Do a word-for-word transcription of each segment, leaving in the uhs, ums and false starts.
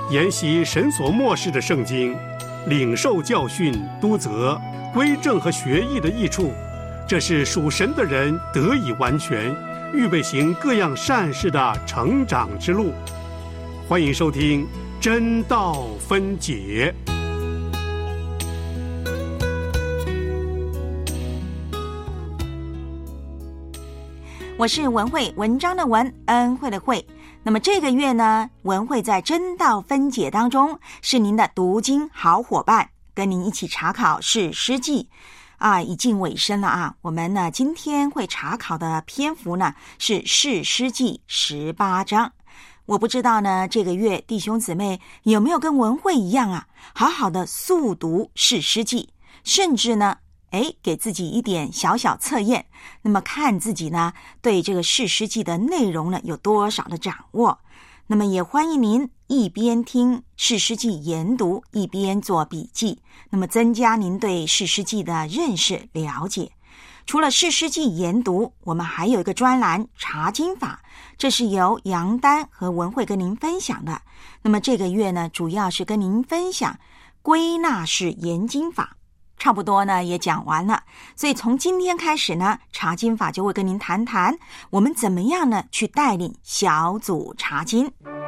研习神所默示的圣经，领受教训、督责、归正和学艺的益处，这是属神的人得以完全，预备行各样善事的成长之路。欢迎收听真道分解。 我是文慧，文章的文，恩惠的惠。那么这个月呢，文慧在真道分解当中是您的读经好伙伴，跟您一起查考士师记啊，已近尾声了啊。我们呢今天会查考的篇幅呢是士师记十八章。我不知道呢这个月弟兄姊妹有没有跟文慧一样啊，好好的速读士师记，甚至呢诶，给自己一点小小测验，那么看自己呢对这个士师记的内容呢有多少的掌握。那么也欢迎您一边听士师记研读，一边做笔记，那么增加您对士师记的认识了解。除了士师记研读，我们还有一个专栏查经法，这是由杨丹和文慧跟您分享的。那么这个月呢主要是跟您分享归纳式研经法，差不多呢也讲完了，所以从今天开始呢，查经法就会跟您谈谈我们怎么样呢去带领小组查经。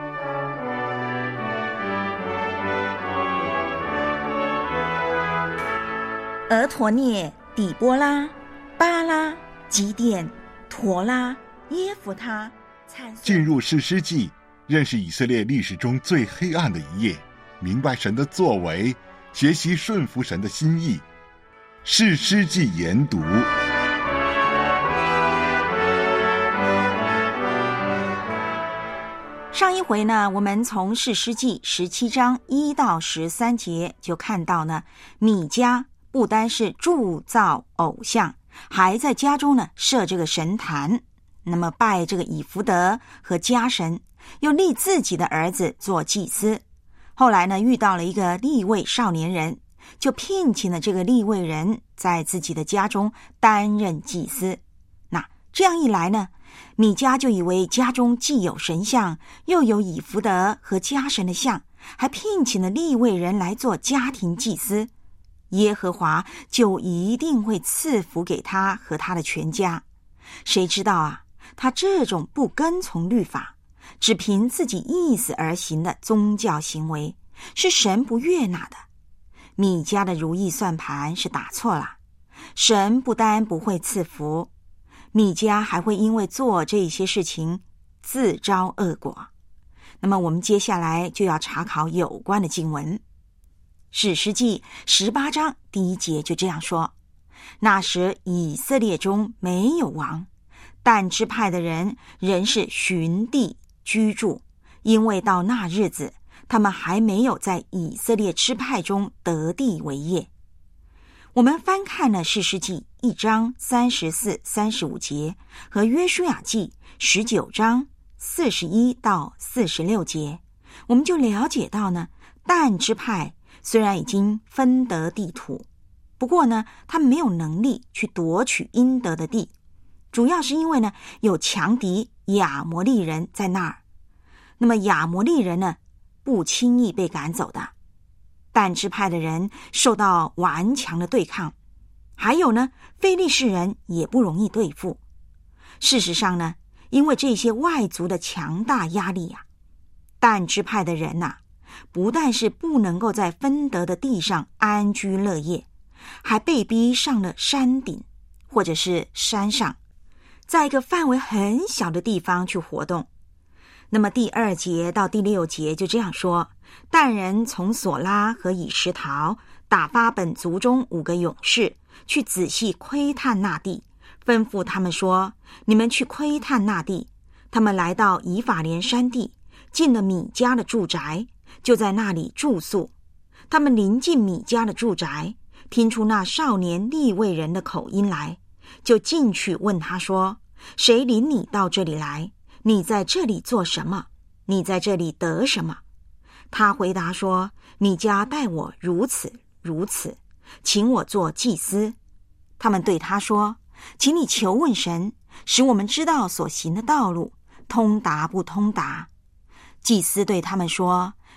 俄陀涅、底波拉、巴拉、基甸、陀拉、耶弗他。 进入士师记，认识以色列历史中最黑暗的一页，明白神的作为，学习顺服神的心意。士师记研读。 上一回呢，我们从士师记十七章一到十三节就看到呢，米迦不单是铸造偶像，还在家中呢设这个神坛，那么拜这个以弗得和家神，又立自己的儿子做祭司。后来呢，遇到了一个利未少年人，就聘请了这个利未人在自己的家中担任祭司。那这样一来呢，米迦就以为家中既有神像，又有以弗得和家神的像，还聘请了利未人来做家庭祭司，耶和华就一定会赐福给他和他的全家。谁知道啊，他这种不跟从律法，只凭自己意思而行的宗教行为，是神不悦纳的。米迦的如意算盘是打错了，神不单不会赐福，米迦还会因为做这些事情自招恶果。那么我们接下来就要查考有关的经文。士师记十八章第一节就这样说：那时以色列中没有王，但支派的人仍是寻地居住，因为到那日子他们还没有在以色列支派中得地为业。我们翻看了士师记一章三十四、三十五节和约书亚记十九章四十一到四十六节，我们就了解到呢，但支派虽然已经分得地土，不过呢，他们没有能力去夺取应得的地，主要是因为呢，有强敌亚摩利人在那儿。那么亚摩利人呢，不轻易被赶走的，但支派的人受到顽强的对抗，还有呢，非利士人也不容易对付。事实上呢，因为这些外族的强大压力啊，但支派的人呐、啊，不但是不能够在分得的地上安居乐业，还被逼上了山顶或者是山上，在一个范围很小的地方去活动。那么第二节到第六节就这样说：但人从索拉和以实陶打发本族中五个勇士去仔细窥探那地，吩咐他们说：你们去窥探那地。他们来到以法莲山地，进了米迦的住宅，就在那里住宿。他们临近米迦的住宅，听出那少年利未人的口音来，就进去问他说：谁领你到这里来？你在这里做什么？你在这里得什么？他回答说：米迦待我如此如此，请我做祭司。他们对他说：请你求问神，使我们知道所行的道路通达不通达。祭司对他们说：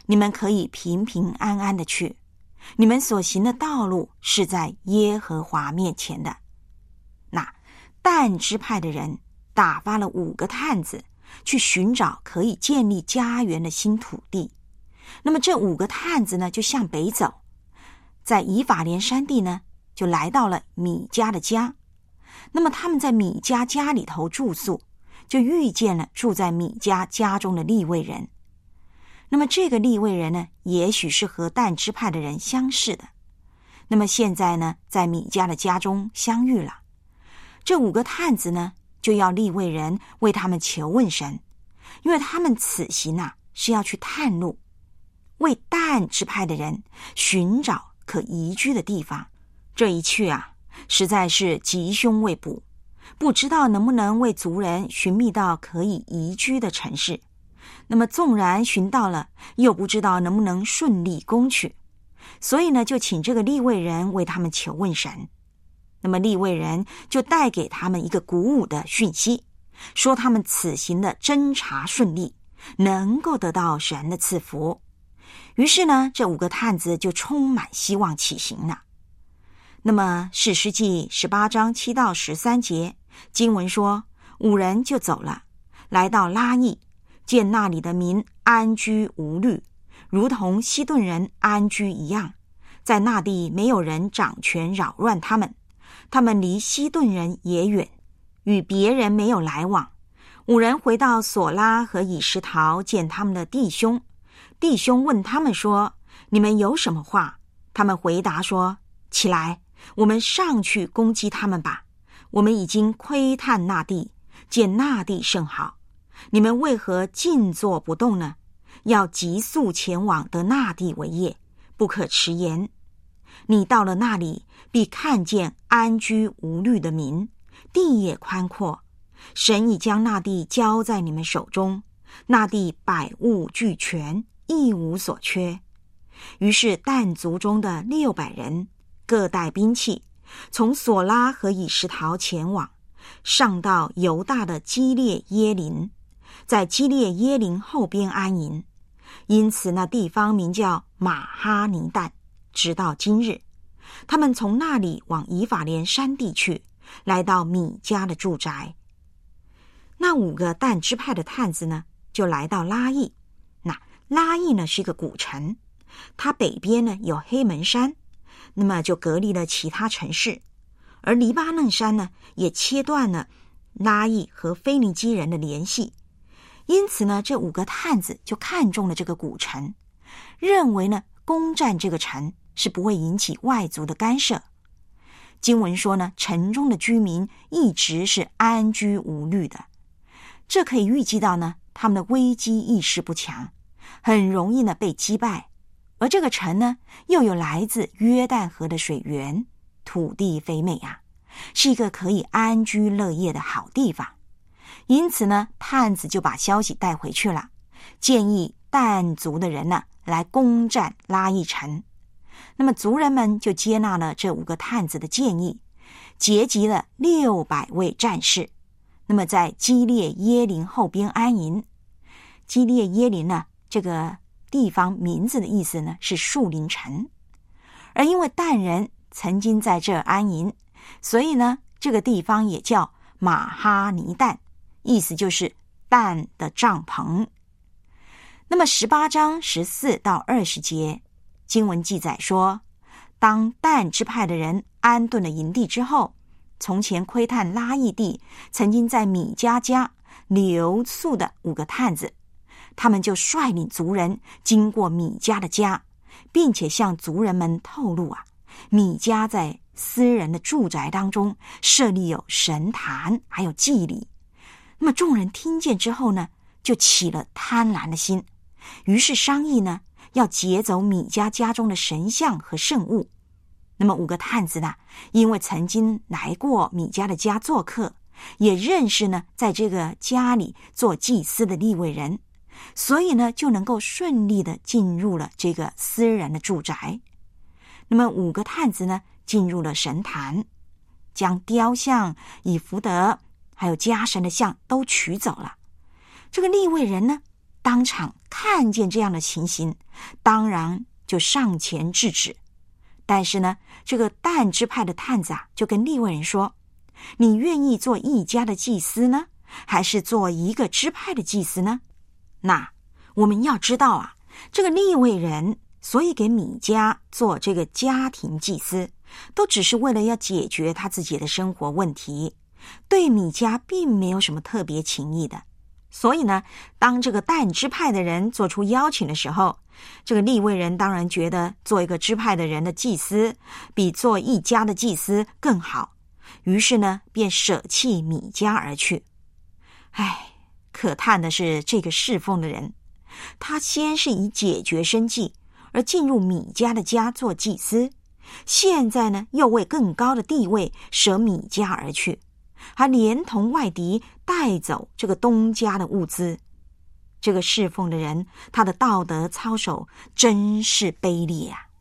你们可以平平安安的去，你们所行的道路是在耶和华面前的。那但支派的人打发了五个探子去寻找可以建立家园的新土地。那么这五个探子呢，就向北走，在以法莲山地呢，就来到了米迦的家。那么他们在米迦家里头住宿，就遇见了住在米迦家中的利未人。那么这个利未人呢，也许是和但支派的人相似的。那么现在呢，在米迦的家中相遇了。这五个探子呢，就要利未人为他们求问神，因为他们此行啊是要去探路，为但支派的人寻找可移居的地方。这一去啊，实在是吉凶未卜，不知道能不能为族人寻觅到可以移居的城市。那么纵然寻到了，又不知道能不能顺利攻取，所以呢，就请这个利未人为他们求问神。那么利未人就带给他们一个鼓舞的讯息，说他们此行的侦查顺利，能够得到神的赐福。于是呢，这五个探子就充满希望起行了。那么士师记十八章七到十三节经文说，五人就走了，来到拉邑，见那里的民安居无虑，如同西顿人安居一样，在那地没有人掌权扰乱他们，他们离西顿人也远，与别人没有来往。五人回到索拉和以实陶，见他们的弟兄，弟兄问他们说，你们有什么话？他们回答说，起来，我们上去攻击他们吧。我们已经窥探那地，见那地甚好，你们为何静坐不动呢？要急速前往得那地为业，不可迟延。你到了那里，必看见安居无虑的民，地也宽阔。神已将那地交在你们手中，那地百物俱全，一无所缺。于是但族中的六百人各带兵器，从索拉和以实陶前往，上到犹大的基列耶林，在基列耶林后边安营。因此那地方名叫马哈尼但，直到今日。他们从那里往以法莲山地去，来到米迦的住宅。那五个但支派的探子呢，就来到拉邑。那拉邑呢是一个古城，它北边呢有黑门山，那么就隔离了其他城市。而黎巴嫩山呢，也切断了拉邑和腓尼基人的联系。因此呢，这五个探子就看中了这个古城，认为呢，攻占这个城是不会引起外族的干涉。经文说呢，城中的居民一直是安居无虑的。这可以预计到呢，他们的危机意识不强，很容易呢被击败。而这个城呢，又有来自约旦河的水源，土地肥美啊，是一个可以安居乐业的好地方。因此呢，探子就把消息带回去了，建议但族的人呢来攻占拉邑城。那么族人们就接纳了这五个探子的建议，结集了六百位战士。那么在基列耶林后边安营。基列耶林呢，这个地方名字的意思呢是树林城。而因为但人曾经在这儿安营，所以呢，这个地方也叫马哈尼但，意思就是但的帐篷。那么十八章十四到二十节经文记载说，当但支派的人安顿了营地之后，从前窥探拉邑地曾经在米迦家留宿的五个探子，他们就率领族人经过米迦的家，并且向族人们透露啊，米迦在私人的住宅当中设立有神坛还有祭礼。那么众人听见之后呢，就起了贪婪的心，于是商议呢，要劫走米迦家中的神像和圣物。那么五个探子呢，因为曾经来过米迦的家做客，也认识呢在这个家里做祭司的利未人，所以呢就能够顺利的进入了这个私人的住宅。那么五个探子呢进入了神坛，将雕像、以弗得还有家神的像都取走了。这个利未人呢， 当场看见这样的情形，当然就上前制止。但是呢，这个但支派的探子啊，就跟利未人说，你愿意做一家的祭司呢，还是做一个支派的祭司呢？那我们要知道啊，这个利未人所以给米迦做这个家庭祭司，都只是为了要解决他自己的生活问题，对米迦并没有什么特别情谊的。所以呢，当这个但支派的人做出邀请的时候，这个利未人当然觉得做一个支派的人的祭司比做一家的祭司更好，于是呢便舍弃米迦而去。唉，可叹的是这个侍奉的人，他先是以解决生计而进入米迦的家做祭司，现在呢又为更高的地位舍米迦而去，还连同外敌带走这个东家的物资。这个侍奉的人，他的道德操守真是卑劣啊！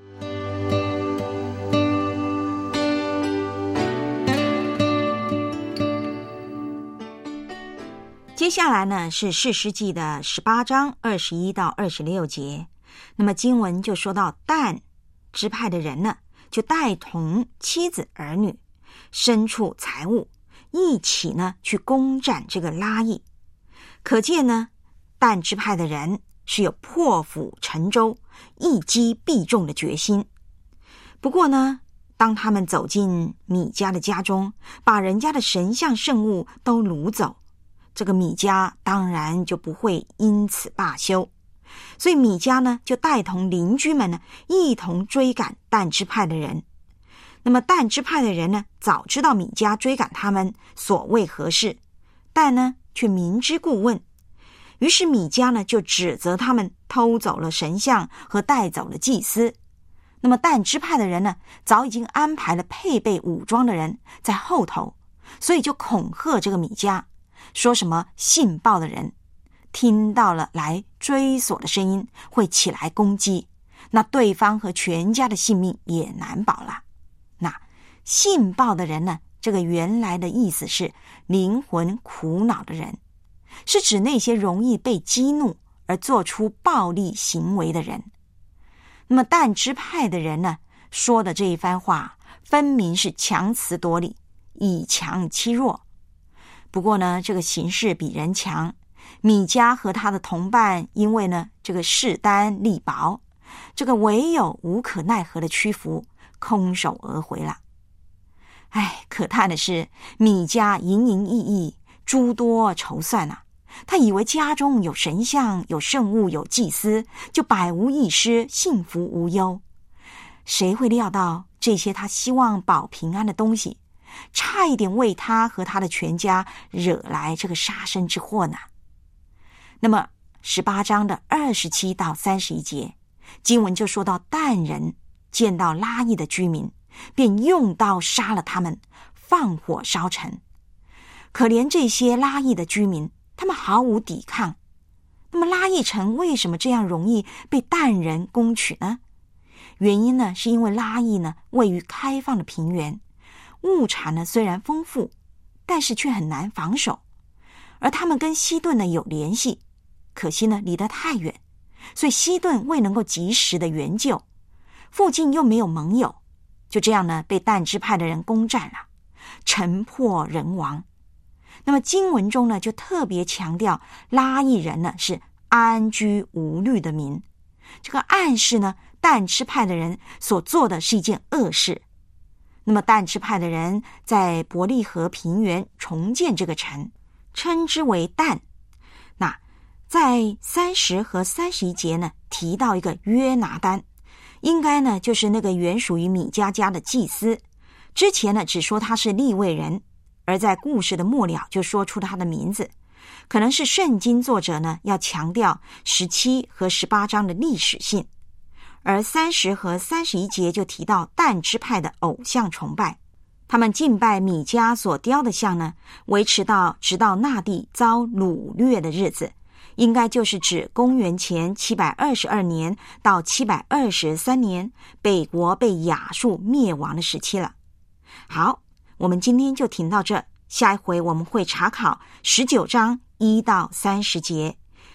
接下来呢是士师记的十八章二十一到二十六节。那么经文就说到，但支派的人呢，就带同妻子儿女、牲畜财物，一起呢去攻占这个拉邑。可见呢，但支派的人是有破釜沉舟、一击必中的决心。不过呢，当他们走进米迦的家中，把人家的神像圣物都掳走，这个米迦当然就不会因此罢休。所以米迦呢，就带同邻居们呢，一同追赶但支派的人。那么但支派的人呢，早知道米迦追赶他们所为何事，但呢却明知故问。于是米迦呢就指责他们偷走了神像和带走了祭司。那么但支派的人呢，早已经安排了配备武装的人在后头，所以就恐吓这个米迦，说什么信报的人听到了来追索的声音会起来攻击，那对方和全家的性命也难保了。那信报的人呢，这个原来的意思是灵魂苦恼的人，是指那些容易被激怒而做出暴力行为的人。那么但支派的人呢，说的这一番话分明是强词夺理，以强欺弱。不过呢，这个形势比人强，米迦和他的同伴因为呢这个势单力薄，这个唯有无可奈何的屈服，空手而回了。唉，可叹的是米迦营营役役，诸多筹算啊。他以为家中有神像、有圣物、有祭司，就百无一失，幸福无忧。谁会料到这些他希望保平安的东西，差一点为他和他的全家惹来这个杀身之祸呢？那么十八章的二十七到三十一节，经文就说到，但人见到拉邑的居民，便用刀杀了他们，放火烧城。可怜这些拉邑的居民，他们毫无抵抗。那么拉邑城为什么这样容易被但人攻取呢？原因呢，是因为拉邑呢位于开放的平原，物产呢虽然丰富，但是却很难防守。而他们跟西顿呢有联系，可惜呢离得太远，所以西顿未能够及时的援救，附近又没有盟友，就这样呢被但支派的人攻占了，城破人亡。那么经文中呢就特别强调拉邑人呢是安居无虑的民，这个暗示呢但支派的人所做的是一件恶事。那么但支派的人在伯利河平原重建这个城，称之为但。那在三十和三十一节呢提到一个约拿单，应该呢就是那个原属于米迦家的祭司，之前呢只说他是利未人，而在故事的末了就说出他的名字。可能是圣经作者呢要强调十七和十八章的历史性，而三十和三十一节就提到但支派的偶像崇拜，他们敬拜米迦所雕的像呢，维持到直到那地遭掳掠的日子，应该就是指公元前七百二十二年到七百二十三年北国被亚述灭亡的时期了。好，我们今天就停到这，下一回我们会查考十九章一到三十节，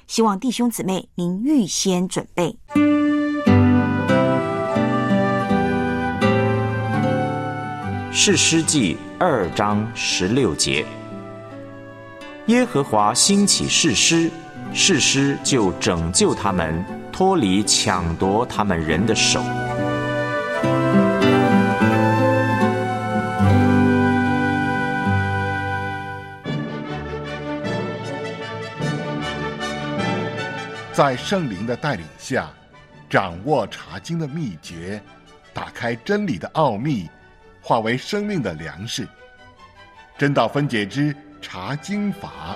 希望弟兄姊妹您预先准备。 士师记二章十六节，耶和华兴起士师，士师就拯救他们，脱离抢夺他们人的手。 在圣灵的带领下，掌握查经的秘诀，打开真理的奥秘，化为生命的粮食。真道分解之查经法。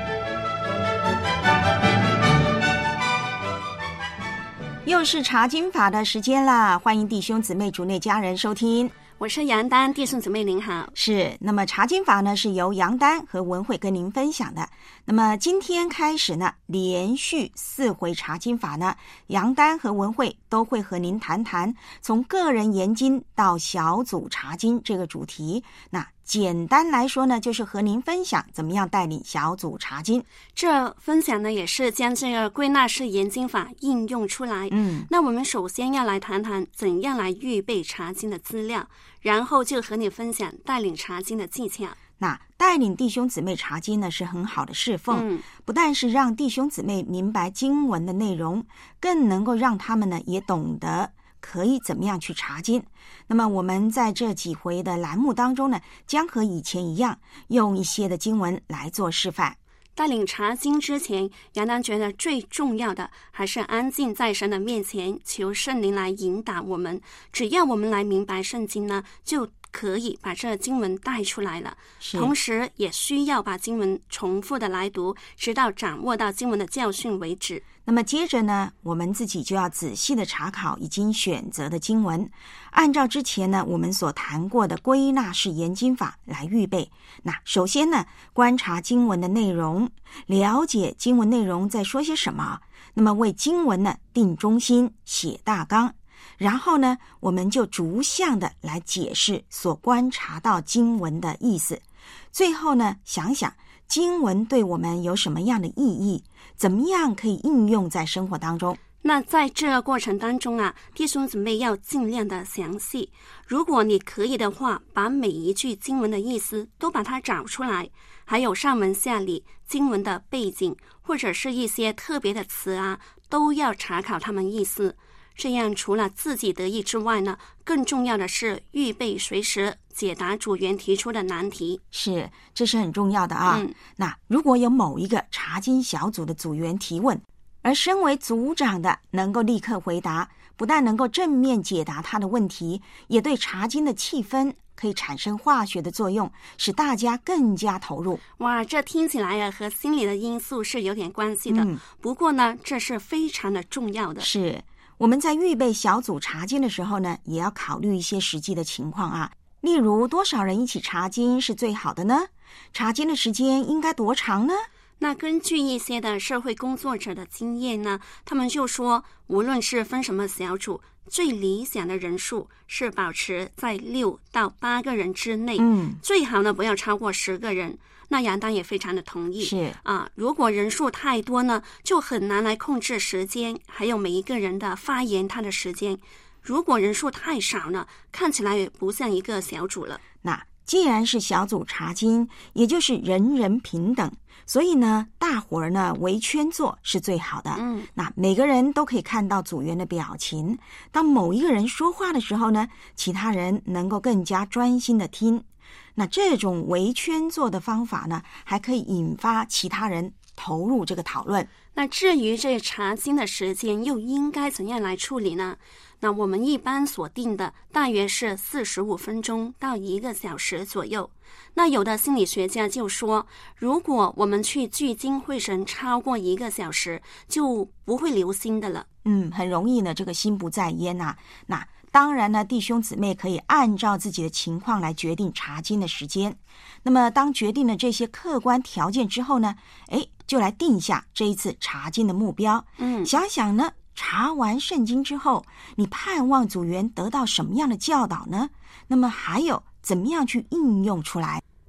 又是查经法的时间啦，欢迎弟兄姊妹主内家人收听。 我是杨丹，弟兄姊妹您好。 是，那么查经法呢是由杨丹和文慧跟您分享的。那么今天开始呢，连续四回查经法呢，杨丹和文慧都会和您谈谈从个人研经到小组查经这个主题。那简单来说呢，就是和您分享怎么样带领小组查经。 这分享呢，也是将这个归纳式研经法应用出来。 嗯， 那我们首先要来谈谈怎样来预备查经的资料，然后就和你分享带领查经的技巧。 那带领弟兄姊妹查经呢，是很好的侍奉， 嗯， 不但是让弟兄姊妹明白经文的内容，更能够让他们呢也懂得可以怎么样去查经。那么我们在这几回的栏目当中呢，将和以前一样，用一些的经文来做示范。 带领查经之前，杨丹觉得最重要的还是安静在神的面前，求圣灵来引导我们。只要我们来明白圣经呢，就可以把这经文带出来了。同时也需要把经文重复的来读，直到掌握到经文的教训为止。 那么接着呢，我们自己就要仔细的查考已经选择的经文，按照之前呢我们所谈过的归纳式研经法来预备。那首先呢，观察经文的内容，了解经文内容在说些什么，那么为经文呢定中心，写大纲。然后呢，我们就逐项的来解释所观察到经文的意思。最后呢，想想经文对我们有什么样的意义，怎么样可以应用在生活当中。 那在这个过程当中啊，弟兄姊妹要尽量的详细。如果你可以的话，把每一句经文的意思都把它找出来，还有上文下理经文的背景，或者是一些特别的词啊，都要查考他们意思。这样除了自己得益之外呢，更重要的是预备随时解答组员提出的难题。 是，这是很重要的啊。 嗯， 那如果有某一个查经小组的组员提问，而身为组长的能够立刻回答，不但能够正面解答他的问题，也对查经的气氛可以产生化学的作用，使大家更加投入。 哇，这听起来啊和心理的因素是有点关系的。 嗯， 不过呢，这是非常的重要的。 是，我们在预备小组查经的时候呢，也要考虑一些实际的情况啊。例如，多少人一起查经是最好的呢？查经的时间应该多长呢？ 那根据一些的社会工作者的经验呢，他们就说，无论是分什么小组，最理想的人数是保持在六到八个人之内， 嗯， 最好呢不要超过十个人。那杨丹也非常的同意， 是啊，如果人数太多呢，就很难来控制时间，还有每一个人的发言他的时间。如果人数太少呢，看起来也不像一个小组了。 那既然是小组查经，也就是人人平等，所以呢，大伙儿呢围圈坐是最好的。 嗯， 那每个人都可以看到组员的表情。当某一个人说话的时候呢，其他人能够更加专心的听。那这种围圈坐的方法呢，还可以引发其他人投入这个讨论。 那至于这查经的时间又应该怎样来处理呢？那我们一般所定的大约是四十五分钟到一个小时左右。那有的心理学家就说，如果我们去聚精会神超过一个小时，就不会留心的了。 嗯，很容易呢，这个心不在焉啊。那当然呢，弟兄姊妹可以按照自己的情况来决定查经的时间。那么当决定了这些客观条件之后呢，诶，就来定下这一次查经的目标。 嗯， 想想呢，查完圣经之后，你盼望组员得到什么样的教导呢？那么还有怎么样去应用出来？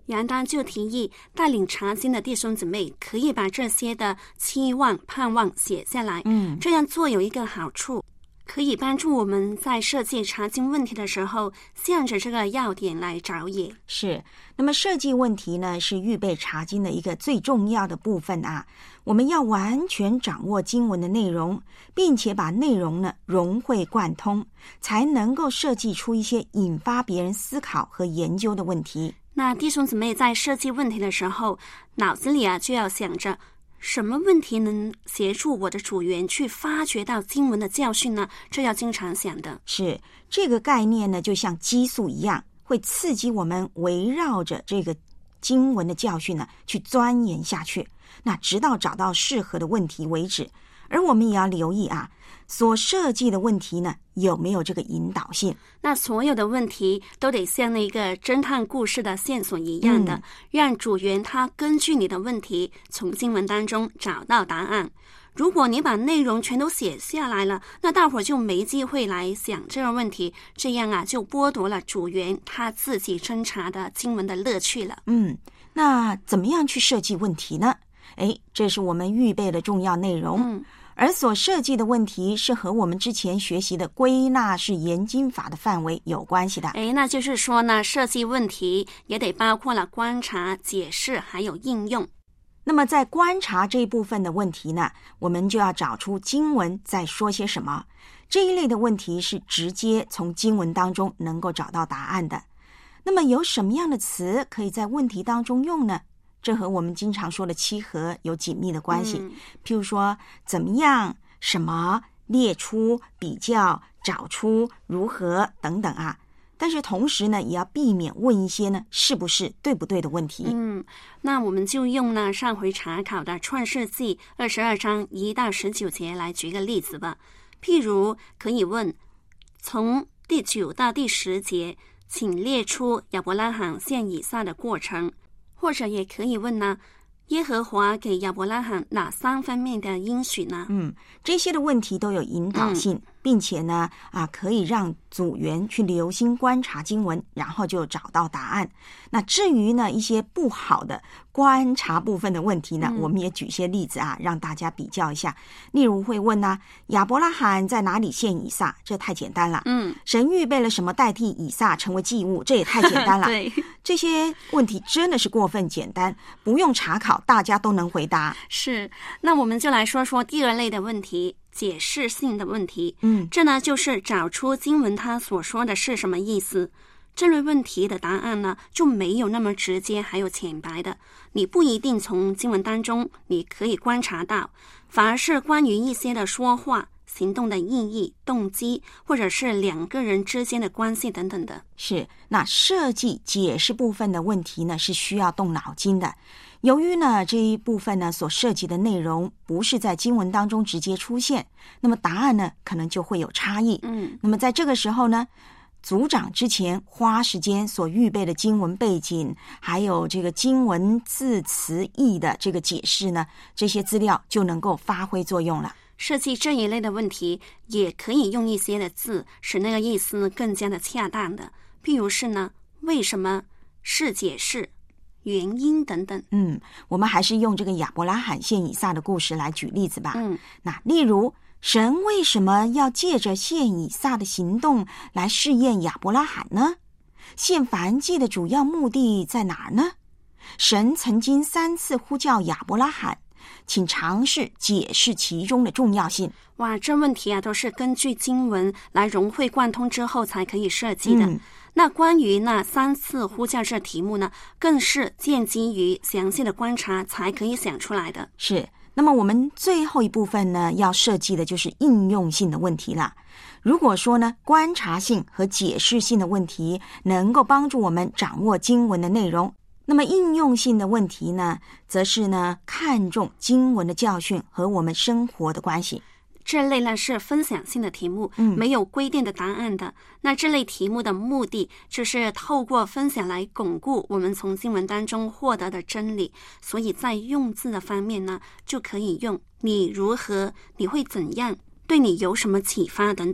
杨丹就提议带领查经的弟兄姊妹可以把这些的期望盼望写下来， 嗯， 这样做有一个好处，可以帮助我们在设计查经问题的时候向着这个要点来着眼。 是，那么设计问题呢，是预备查经的一个最重要的部分啊。我们要完全掌握经文的内容，并且把内容呢融会贯通，才能够设计出一些引发别人思考和研究的问题。 那弟兄姊妹在设计问题的时候，脑子里啊就要想着什么问题能协助我的组员去发掘到经文的教训呢？这要经常想的。 是，这个概念呢，就像激素一样，会刺激我们围绕着这个经文的教训呢去钻研下去，那直到找到适合的问题为止。而我们也要留意啊，所设计的问题呢有没有这个引导性。 那所有的问题都得像那个侦探故事的线索一样的、嗯、让组员他根据你的问题从经文当中找到答案。如果你把内容全都写下来了，那大伙儿就没机会来想这个问题，这样啊就剥夺了组员他自己侦查的经文的乐趣了。 嗯，那怎么样去设计问题呢？诶，这是我们预备的重要内容。 嗯， 而所设计的问题是和我们之前学习的归纳式研经法的范围有关系的。 诶，那就是说呢，设计问题也得包括了观察、解释还有应用。 那么在观察这一部分的问题呢，我们就要找出经文在说些什么。这一类的问题是直接从经文当中能够找到答案的。那么有什么样的词可以在问题当中用呢？这和我们经常说的契合有紧密的关系、嗯、譬如说怎么样、什么、列出、比较、找出、如何等等啊。但是同时呢，也要避免问一些呢是不是、对不对的问题。 嗯，那我们就用呢上回查考的创世纪二十二章一到十九节来举个例子吧。譬如可以问，从第九到第十节，请列出亚伯拉罕献以撒的过程。或者也可以问呢，耶和华给亚伯拉罕哪三方面的应许呢？ 嗯，这些的问题都有引导性、嗯、并且呢啊，可以让组员去留心观察经文，然后就找到答案。那至于呢一些不好的观察部分的问题呢、嗯、我们也举些例子啊，让大家比较一下。例如会问呢、啊、亚伯拉罕在哪里献以撒？这太简单了。 嗯， 神预备了什么代替以撒成为祭物？这也太简单了。 对， 这些问题真的是过分简单，不用查考大家都能回答。 是，那我们就来说说第二类的问题，解释性的问题。 嗯， 这呢就是找出经文它所说的是什么意思。这类问题的答案呢就没有那么直接还有浅白的，你不一定从经文当中你可以观察到，反而是关于一些的说话、行动的意义、动机，或者是两个人之间的关系等等的。 是，那设计解释部分的问题呢是需要动脑筋的。由于呢这一部分呢所涉及的内容不是在经文当中直接出现，那么答案呢可能就会有差异。 嗯， 那么在这个时候呢，组长之前花时间所预备的经文背景，还有这个经文字词义的这个解释呢，这些资料就能够发挥作用了。 设计这一类的问题也可以用一些的字使那个意思更加的恰当的，譬如是呢为什么、是解释、原因等等。 嗯，我们还是用这个亚伯拉罕献以撒的故事来举例子吧。 嗯， 那例如神为什么要借着献以撒的行动来试验亚伯拉罕呢？献燔祭的主要目的在哪儿呢？神曾经三次呼叫亚伯拉罕，请尝试解释其中的重要性。 哇，这问题啊都是根据经文来融会贯通之后才可以设计的。 嗯， 那关于那三次呼叫这题目呢，更是建基于详细的观察才可以想出来的。 是，那么我们最后一部分呢，要设计的就是应用性的问题了。如果说呢，观察性和解释性的问题能够帮助我们掌握经文的内容，那么应用性的问题呢，则是呢看重经文的教训和我们生活的关系。 这类呢是分享性的题目， 嗯， 没有规定的答案的。那这类题目的目的就是透过分享来巩固我们从经文当中获得的真理，所以在用字的方面呢，就可以用你如何、你会怎样、对你有什么启发等等。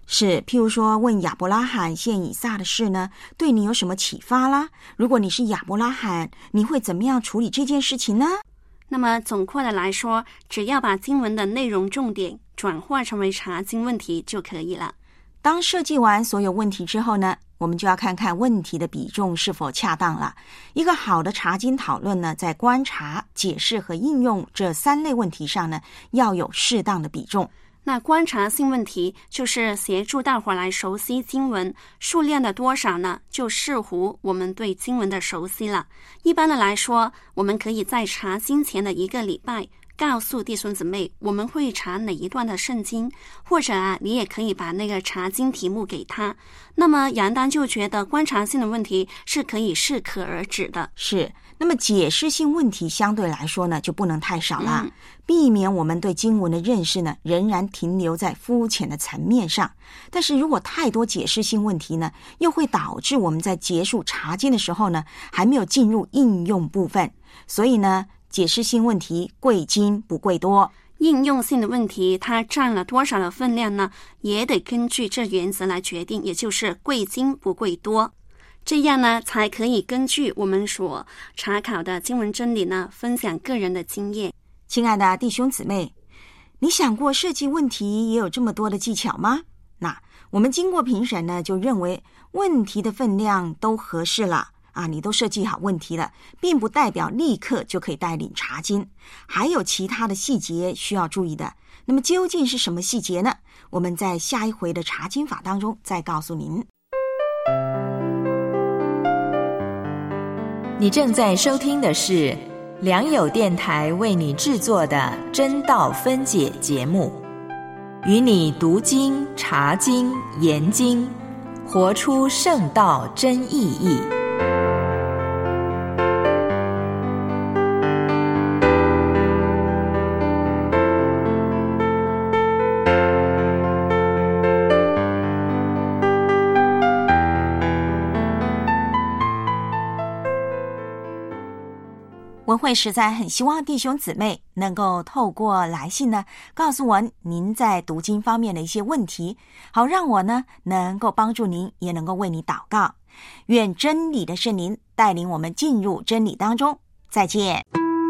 是，譬如说问亚伯拉罕献以撒的事呢，对你有什么启发啦？如果你是亚伯拉罕，你会怎么样处理这件事情呢？ 那么总括的来说，只要把经文的内容重点转化成为查经问题就可以了。 当设计完所有问题之后呢，我们就要看看问题的比重是否恰当了。一个好的查经讨论呢，在观察、解释和应用这三类问题上呢，要有适当的比重。 那观察性问题就是协助大伙来熟悉经文，数量的多少呢，就视乎我们对经文的熟悉了。一般的来说，我们可以在查经前的一个礼拜告诉弟兄姊妹我们会查哪一段的圣经，或者啊，你也可以把那个查经题目给他。那么杨丹就觉得观察性的问题是可以适可而止的。 是，那么解释性问题相对来说呢，就不能太少了， 嗯、 避免我们对经文的认识呢，仍然停留在肤浅的层面上。但是如果太多解释性问题呢，又会导致我们在结束查经的时候呢，还没有进入应用部分。所以呢，解释性问题贵精不贵多。 应用性的问题它占了多少的分量呢，也得根据这原则来决定，也就是贵精不贵多。这样呢，才可以根据我们所查考的经文真理呢，分享个人的经验。 亲爱的弟兄姊妹，你想过设计问题也有这么多的技巧吗？那我们经过评审呢，就认为问题的分量都合适了啊，你都设计好问题了，并不代表立刻就可以带领查经，还有其他的细节需要注意的。那么究竟是什么细节呢？我们在下一回的查经法当中再告诉您。 你正在收听的是良友电台为你制作的真道分解节目，与你读经、查经、研经，活出圣道真意义。 文慧实在很希望弟兄姊妹能够透过来信呢，告诉我您在读经方面的一些问题，好让我呢能够帮助您，也能够为你祷告。愿真理的圣灵带领我们进入真理当中。再见。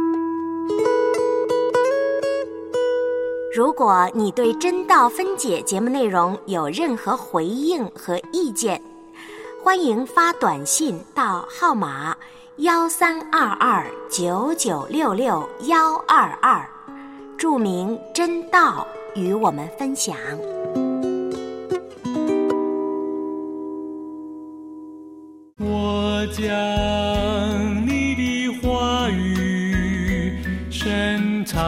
如果你对真道分解节目内容有任何回应和意见，欢迎发短信到号码幺三二二九九六六幺二二，注明真道与我们分享。 我将你的话语深藏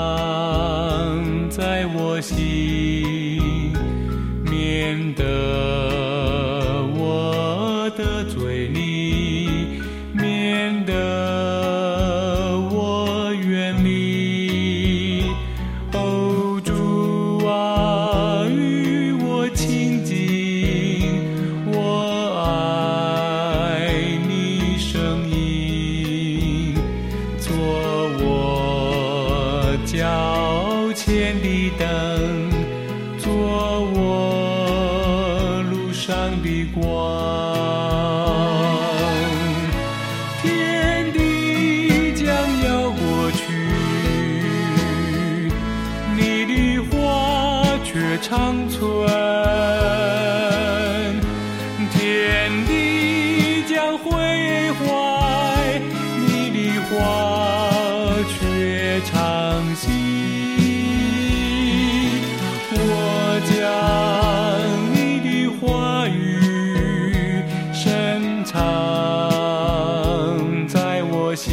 在我心，免得我得罪你，免得我远离。哦，主啊，与我亲近，我爱你声音，做我脚前的灯，做我路上的光。天地将要过去，你的话却长存。天地将毁坏，你的话却长新。我将你的话语深藏在我心，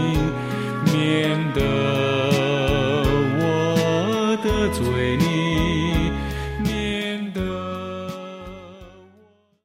免得我得罪你，